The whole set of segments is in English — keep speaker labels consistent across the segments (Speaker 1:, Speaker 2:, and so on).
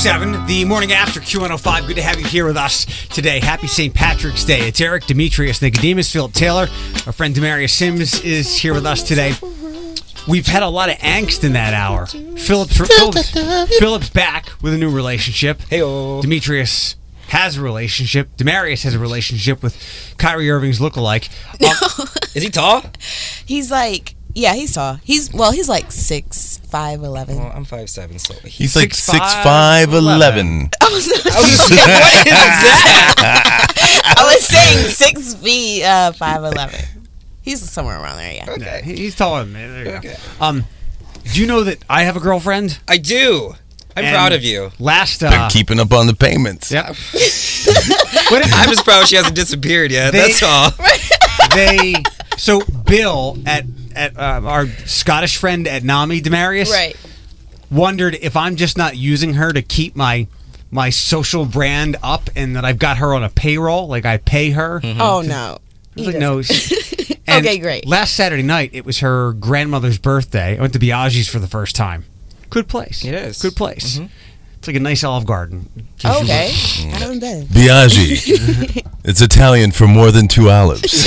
Speaker 1: 6:57, the morning after Q105. Good to have you here with us today. Happy St. Patrick's Day. It's Eric, Demetrius, Nicodemus, Philip Taylor. Our friend Demarius Sims is here with us today. We've had a lot of angst in that hour. Philip's back with a new relationship.
Speaker 2: Hey-o.
Speaker 1: Demetrius has a relationship. Demarius has a relationship with Kyrie Irving's lookalike.
Speaker 2: Is he tall?
Speaker 3: He's like, yeah, he's tall. He's like 6'5", 11.
Speaker 2: Well, I'm 5'7", so
Speaker 4: he's like 6'5", 11.
Speaker 3: I was
Speaker 2: I was just saying, what is that?
Speaker 3: I was saying 6 feet, 5'11". He's somewhere around there, yeah.
Speaker 1: Okay. He's taller than me. There you
Speaker 2: Okay.
Speaker 1: go. Do you know that I have a girlfriend?
Speaker 2: I do. I'm
Speaker 1: And
Speaker 2: Proud of you.
Speaker 1: Last,
Speaker 4: Been keeping up on the payments.
Speaker 1: Yep.
Speaker 2: I'm just proud she hasn't disappeared yet. That's all.
Speaker 1: So Bill at our Scottish friend at NAMI, Demarius,
Speaker 3: Right.
Speaker 1: wondered if I'm just not using her to keep my social brand up, and that I've got her on a payroll, like I pay her.
Speaker 2: Mm-hmm.
Speaker 3: Oh, no.
Speaker 1: I was like, no. And
Speaker 3: Okay, great.
Speaker 1: Last Saturday night, it was her grandmother's birthday. I went to Biaggi's for the first time. Good place.
Speaker 2: It is.
Speaker 1: Good place.
Speaker 2: Mm-hmm.
Speaker 1: It's like a nice Olive Garden.
Speaker 3: Okay. I haven't been.
Speaker 4: Biaggi. It's Italian for more than 2 olives.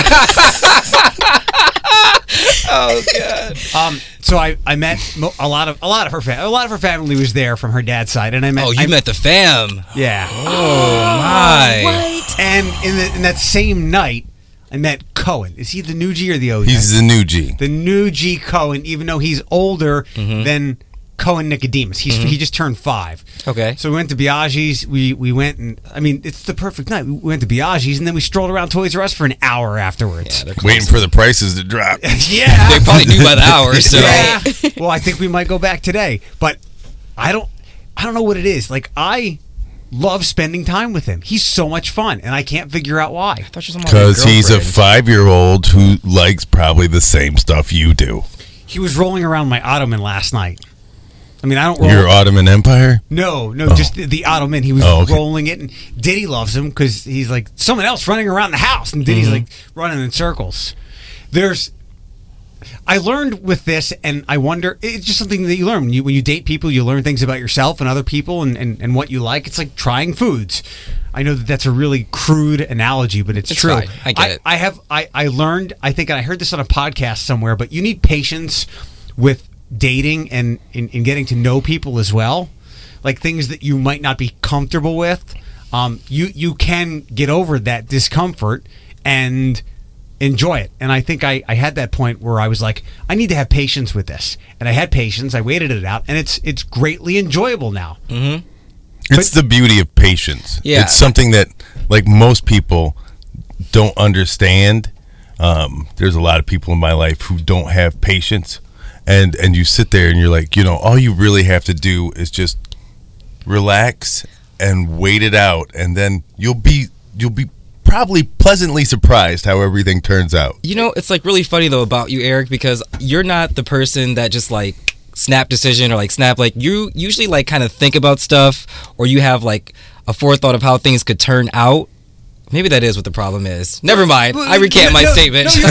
Speaker 2: Oh God.
Speaker 1: So I met a lot of her family. A lot of her family was there from her dad's side, and I met.
Speaker 2: Oh, you met the fam.
Speaker 1: Yeah.
Speaker 2: Oh my.
Speaker 3: What?
Speaker 1: And in that same night, I met Cohen. Is he the new G or the old G?
Speaker 4: He's the new G.
Speaker 1: The new G Cohen, even though he's older than Cohen Nicodemus. He just turned 5.
Speaker 2: Okay.
Speaker 1: So we went to Biaggi's. We went, and I mean, it's the perfect night. We went to Biaggi's, and then we strolled around Toys R Us for an hour afterwards.
Speaker 2: Yeah, they're close.
Speaker 4: Waiting for the prices to drop.
Speaker 1: Yeah.
Speaker 2: They probably knew by the hour. So.
Speaker 1: Yeah. Well, I think we might go back today, but I don't know what it is. Like, I love spending time with him. He's so much fun, and I can't figure out why.
Speaker 4: Because he's a 5-year-old who likes probably the same stuff you do.
Speaker 1: He was rolling around my Ottoman last night. I mean, I don't roll.
Speaker 4: Your Ottoman Empire?
Speaker 1: No, just the Ottoman. He was rolling it, and Diddy loves him because he's like someone else running around the house, and Diddy's like running in circles. I learned with this, and I wonder, it's just something that you learn. When you date people, you learn things about yourself and other people and what you like. It's like trying foods. I know that that's a really crude analogy, but it's true.
Speaker 2: Fine. I get it.
Speaker 1: I learned, I think, and I heard this on a podcast somewhere, but you need patience with dating and in getting to know people as well. Like things that you might not be comfortable with. You can get over that discomfort and enjoy it. And I think I had that point where I was like, I need to have patience with this. And I had patience. I waited it out, and it's greatly enjoyable now.
Speaker 2: Mm-hmm.
Speaker 4: It's the beauty of patience.
Speaker 2: Yeah.
Speaker 4: It's something that, like, most people don't understand. There's a lot of people in my life who don't have patience. And you sit there and you're like, all you really have to do is just relax and wait it out. And then you'll be probably pleasantly surprised how everything turns out.
Speaker 2: It's like really funny though about you, Eric, because you're not the person that just like snap decision or like snap. Like you usually like kind of think about stuff, or you have like a forethought of how things could turn out. Maybe that is what the problem is. Never mind. I recant my statement.
Speaker 1: You're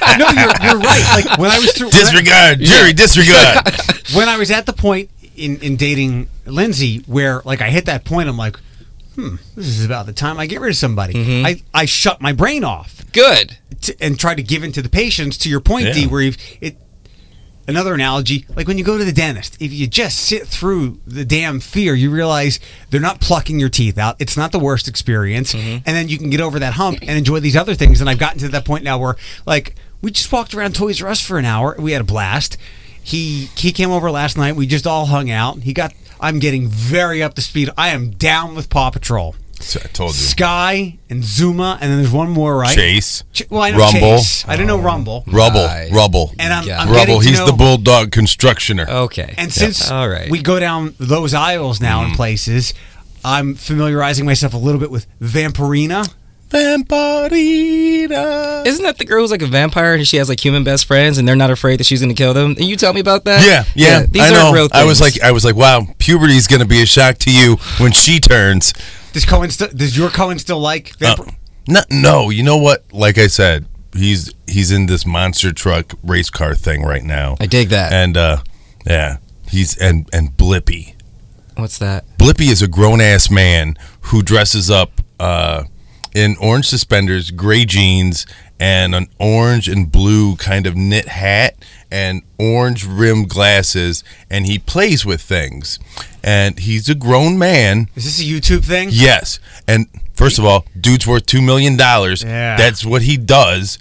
Speaker 1: right. Like when I was through
Speaker 4: disregard.
Speaker 1: When I was at the point in dating Lindsay where like I hit that point, I'm like, this is about the time I get rid of somebody.
Speaker 2: Mm-hmm.
Speaker 1: I shut my brain off.
Speaker 2: Good.
Speaker 1: And try to give into the patience, to your point, D, where another analogy, like when you go to the dentist, if you just sit through the damn fear, you realize they're not plucking your teeth out. It's not the worst experience. And then you can get over that hump and enjoy these other things. And I've gotten to that point now where, like, we just walked around Toys R Us for an hour. We had a blast. He came over last night. We just all hung out. I'm getting very up to speed. I am down with Paw Patrol.
Speaker 4: So I told you.
Speaker 1: Sky and Zuma, and then there's one more, right?
Speaker 4: Chase.
Speaker 1: I know
Speaker 4: Rumble.
Speaker 1: Chase. I didn't know Rumble.
Speaker 4: Rubble.
Speaker 1: And I'm
Speaker 2: Yeah.
Speaker 1: getting
Speaker 4: Rubble.
Speaker 1: to
Speaker 4: He's
Speaker 1: know,
Speaker 4: the bulldog constructioner.
Speaker 2: Okay.
Speaker 1: And since
Speaker 2: All right.
Speaker 1: we go down those aisles now in places, I'm familiarizing myself a little bit with Vampirina.
Speaker 4: Vampirina.
Speaker 2: Isn't that the girl who's like a vampire and she has like human best friends and they're not afraid that she's going to kill them? And you tell me about that?
Speaker 4: Yeah.
Speaker 2: These
Speaker 4: I
Speaker 2: are
Speaker 4: know.
Speaker 2: real things.
Speaker 4: I was like, wow, puberty's going to be a shock to you when she turns.
Speaker 1: Does your Cohen still like Vampirina?
Speaker 4: No, you know what? Like I said, he's in this monster truck race car thing right now.
Speaker 2: I dig that.
Speaker 4: And he's and Blippy.
Speaker 2: What's that?
Speaker 4: Blippi is a grown-ass man who dresses up in orange suspenders, gray jeans, and an orange and blue kind of knit hat and orange rimmed glasses, and he plays with things. And he's a grown man.
Speaker 1: Is this a YouTube thing?
Speaker 4: Yes. And first of all, dude's worth $2 million.
Speaker 1: Yeah.
Speaker 4: That's what he does.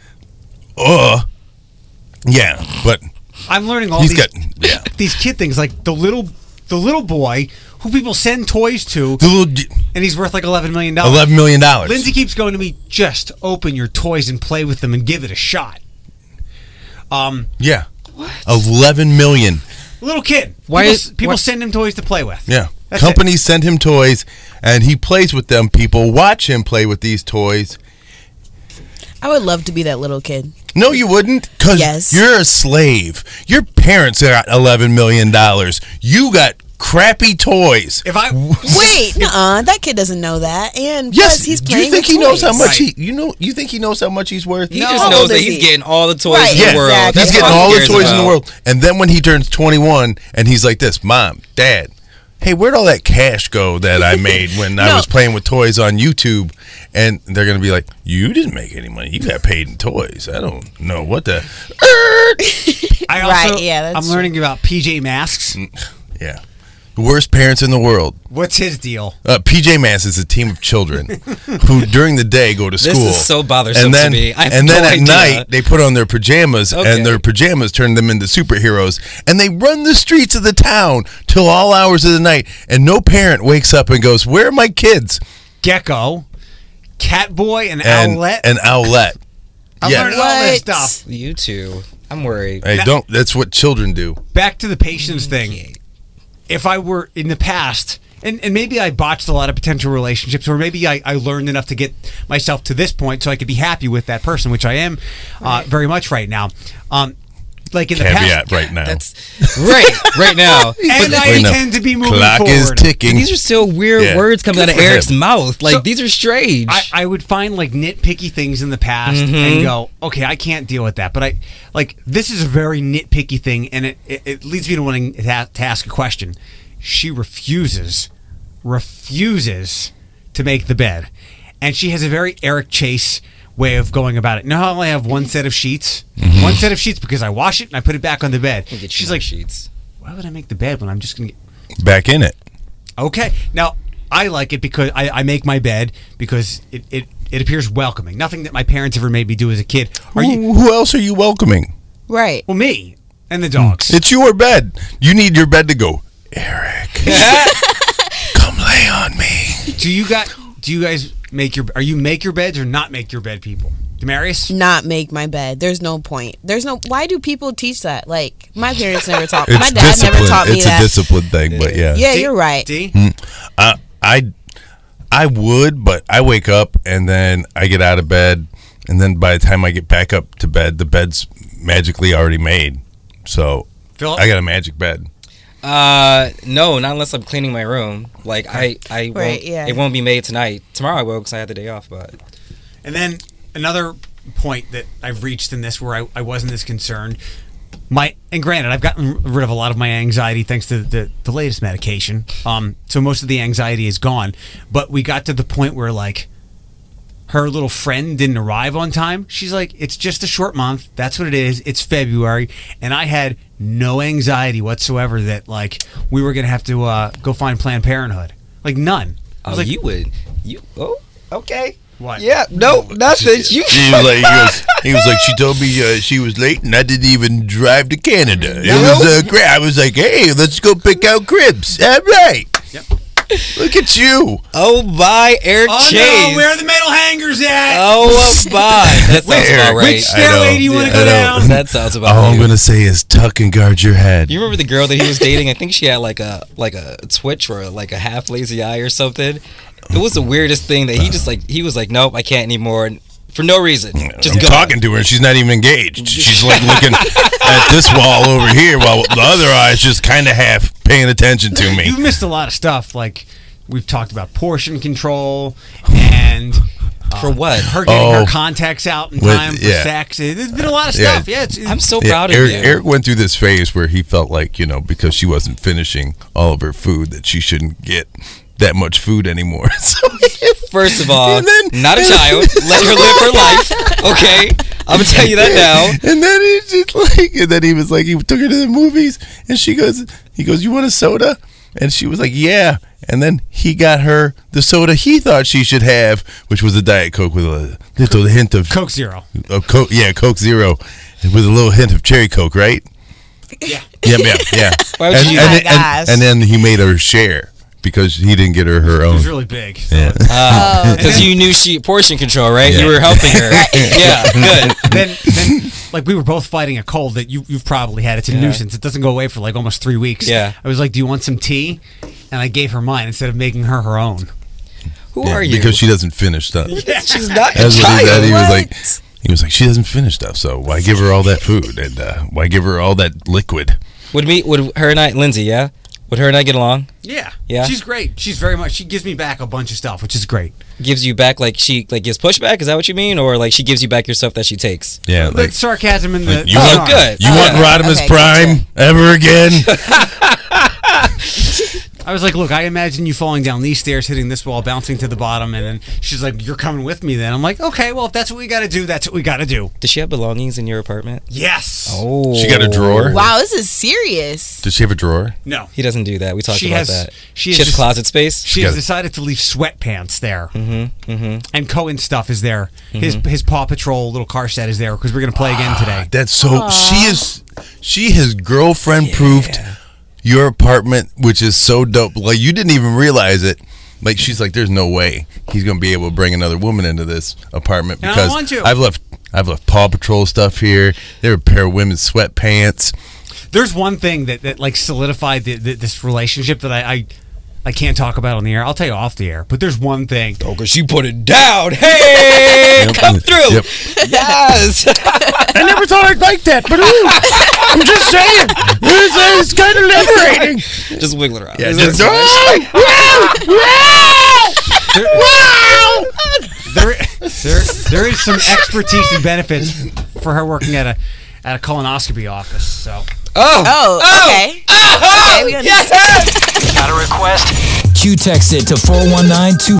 Speaker 4: Yeah, but
Speaker 1: I'm learning all these kid things, like the little boy who people send toys to, and he's worth like $11 million.
Speaker 4: $11 million.
Speaker 1: Lindsay keeps going to me, just open your toys and play with them and give it a shot.
Speaker 4: Yeah.
Speaker 2: What?
Speaker 4: 11 million.
Speaker 1: Little kid. People send him toys to play with.
Speaker 4: Yeah.
Speaker 1: That's
Speaker 4: Companies send him toys, and he plays with them. People watch him play with these toys.
Speaker 3: I would love to be that little kid.
Speaker 4: No, you wouldn't, because you're a slave. Your parents got $11 million. You got crappy toys.
Speaker 1: If I
Speaker 3: wait, that kid doesn't know that, and
Speaker 4: yes,
Speaker 3: plus he's
Speaker 4: do
Speaker 3: playing.
Speaker 4: You think
Speaker 3: with
Speaker 4: he knows
Speaker 3: toys.
Speaker 4: how much you think he knows how much he's worth?
Speaker 2: He just knows that he's getting all the toys in the world.
Speaker 3: Exactly.
Speaker 4: He's getting all the toys in the world. And then when he turns 21, and he's like this, Mom, Dad, hey, where'd all that cash go that I made when I was playing with toys on YouTube? And they're going to be like, you didn't make any money. You got paid in toys. I don't know what the...
Speaker 1: I'm learning about PJ Masks.
Speaker 4: Yeah. The worst parents in the world.
Speaker 1: What's his deal?
Speaker 4: PJ Masks is a team of children who during the day go to school.
Speaker 2: This is so bothersome to me. I have
Speaker 4: and then
Speaker 2: no
Speaker 4: at
Speaker 2: idea.
Speaker 4: night, they put on their pajamas, and their pajamas turn them into superheroes. And they run the streets of the town till all hours of the night. And no parent wakes up and goes, where are my kids?
Speaker 1: Gecko, Catboy, and Owlette.
Speaker 4: And Owlette.
Speaker 1: I learned all this stuff.
Speaker 2: You two. I'm worried.
Speaker 4: Hey, don't. That's what children do.
Speaker 1: Back to the patience thing. If I were in the past, and maybe I botched a lot of potential relationships, or maybe I learned enough to get myself to this point so I could be happy with that person, which I am very much right now. Like in the past,
Speaker 4: right now.
Speaker 2: That's right now.
Speaker 1: And I intend to be moving
Speaker 4: Clock
Speaker 1: forward.
Speaker 4: is ticking.
Speaker 2: These are still weird words coming out of Eric's mouth. Like, these are strange.
Speaker 1: I would find like nitpicky things in the past and go, okay, I can't deal with that. But this is a very nitpicky thing, and it leads me to wanting to ask a question. She refuses to make the bed, and she has a very Eric Chase way of going about it. Now I only have one set of sheets, because I wash it and I put it back on the bed. She's like,
Speaker 2: sheets.
Speaker 1: Why would I make the bed when I'm just gonna get
Speaker 4: back in it?
Speaker 1: Okay, now I like it because I make my bed because it appears welcoming. Nothing that my parents ever made me do as a kid.
Speaker 4: Who else are you welcoming?
Speaker 3: Right.
Speaker 1: Well, me and the dogs.
Speaker 4: It's your bed. You need your bed to go, Eric. Come lay on me.
Speaker 1: Do you guys make your beds or not make your bed people? Demarius?
Speaker 3: Not make my bed. There's no point. Why do people teach that? Like, my parents never taught me. My dad never taught me that.
Speaker 4: It's a discipline thing, but yeah.
Speaker 3: Yeah, you're right.
Speaker 4: I would, but I wake up and then I get out of bed, and then by the time I get back up to bed, the bed's magically already made. So
Speaker 1: Philip?
Speaker 4: I got a magic bed.
Speaker 2: No, not unless I'm cleaning my room. Like, I won't.
Speaker 3: Yeah.
Speaker 2: It won't be made tonight. Tomorrow I will because I had the day off. But
Speaker 1: And then another point that I've reached in this where I wasn't as concerned. And granted, I've gotten rid of a lot of my anxiety thanks to the latest medication. So most of the anxiety is gone. But we got to the point where, like, her little friend didn't arrive on time. She's like, it's just a short month. That's what it is. It's February. And I had no anxiety whatsoever that, like, we were going to have to go find Planned Parenthood. Like, none. I was
Speaker 2: okay.
Speaker 1: What?
Speaker 2: Yeah, no, nothing.
Speaker 4: He was like, she told me she was late, and I didn't even drive to Canada. It was great. I was like, hey, let's go pick out cribs. All right.
Speaker 1: Yep.
Speaker 4: Look at you.
Speaker 2: Oh my, Eric Chase.
Speaker 1: No, where are the metal hangers at?
Speaker 2: Oh my, that sounds about right.
Speaker 1: Which stairway do you want to go down?
Speaker 2: That sounds about
Speaker 4: All
Speaker 2: right.
Speaker 4: I'm gonna say is tuck and guard your head.
Speaker 2: You remember the girl that he was dating? I think she had like a twitch or like a half lazy eye or something. It was the weirdest thing that he was like, nope, I can't anymore. For no reason. Just
Speaker 4: I'm talking to her and she's not even engaged. She's like looking at this wall over here while the other eye's just kind of half paying attention to me.
Speaker 1: You've missed a lot of stuff. Like, we've talked about portion control and
Speaker 2: For what?
Speaker 1: Her getting her contacts out in time for sex. There's been a lot of stuff. Yeah,
Speaker 2: I'm so proud of
Speaker 4: you.
Speaker 2: you.
Speaker 4: Eric went through this phase where he felt like, because she wasn't finishing all of her food, that she shouldn't get that much food anymore. So
Speaker 2: first of all, not a child. Let her live her life. Okay, I'm gonna tell you that now.
Speaker 4: And then he's just he was like, he took her to the movies, and he goes, "You want a soda?" And she was like, "Yeah." And then he got her the soda he thought she should have, which was a Diet Coke with a little hint of
Speaker 1: Coke Zero.
Speaker 4: Coke Zero, with a little hint of Cherry Coke, right?
Speaker 1: Yeah.
Speaker 4: Yeah.
Speaker 2: Why would you
Speaker 4: and then he made her share because he didn't get her own.
Speaker 1: It was really big.
Speaker 4: Yeah.
Speaker 2: Because you knew she portion control, right? Yeah. You were helping her. Yeah, good.
Speaker 1: Then, like, we were both fighting a cold that you've probably had. It's a nuisance. It doesn't go away for like almost 3 weeks.
Speaker 2: Yeah.
Speaker 1: I was like, "Do you want some tea?" And I gave her mine instead of making her own.
Speaker 2: Who are you?
Speaker 4: Because she doesn't finish stuff.
Speaker 2: Yeah. She's not a
Speaker 4: That's
Speaker 2: child.
Speaker 4: What he said. He was like, she doesn't finish stuff, so why give her all that food and why give her all that liquid?
Speaker 2: Would her and I, Lindsay? Yeah. Would her and I get along?
Speaker 1: Yeah.
Speaker 2: Yeah.
Speaker 1: She's great. She's very much. She gives me back a bunch of stuff, which is great.
Speaker 2: Gives you back she gives pushback? Is that what you mean, or like she gives you back your stuff that she takes?
Speaker 4: Yeah.
Speaker 1: Like sarcasm in the.
Speaker 4: You want
Speaker 2: good.
Speaker 4: You want Rodimus Prime ever again?
Speaker 1: I was like, "Look, I imagine you falling down these stairs, hitting this wall, bouncing to the bottom," and then she's like, "You're coming with me." Then I'm like, "Okay, well, if that's what we got to do, that's what we got to do."
Speaker 2: Does she have belongings in your apartment?
Speaker 1: Yes.
Speaker 2: Oh.
Speaker 4: She got a drawer.
Speaker 3: Wow, this is serious.
Speaker 4: Does she have a drawer?
Speaker 1: No.
Speaker 2: He doesn't do that. We talked about that.
Speaker 1: She
Speaker 2: has closet space.
Speaker 1: She has decided to leave sweatpants there. And Cohen stuff is there. His Paw Patrol little car set is there because we're gonna play again today.
Speaker 4: That's so. She has girlfriend proofed your apartment, which is so dope. Like, you didn't even realize it. Like, she's like, there's no way he's gonna be able to bring another woman into this apartment because
Speaker 1: and I want to.
Speaker 4: I've left Paw Patrol stuff here. There are a pair of women's sweatpants.
Speaker 1: There's one thing that like solidified this relationship that I can't talk about on the air. I'll tell you off the air. But there's one thing.
Speaker 2: Oh, because she put it down. Hey, come through.
Speaker 4: Yep.
Speaker 2: Yes.
Speaker 4: I never thought I'd like that, but I'm just saying. It's kind of liberating.
Speaker 2: Just wiggle it around.
Speaker 4: Yeah,
Speaker 1: There is some expertise and benefits for her working at a colonoscopy office. So.
Speaker 3: Okay. Okay, we
Speaker 2: yes.
Speaker 5: Got a request?
Speaker 6: Q text it to 419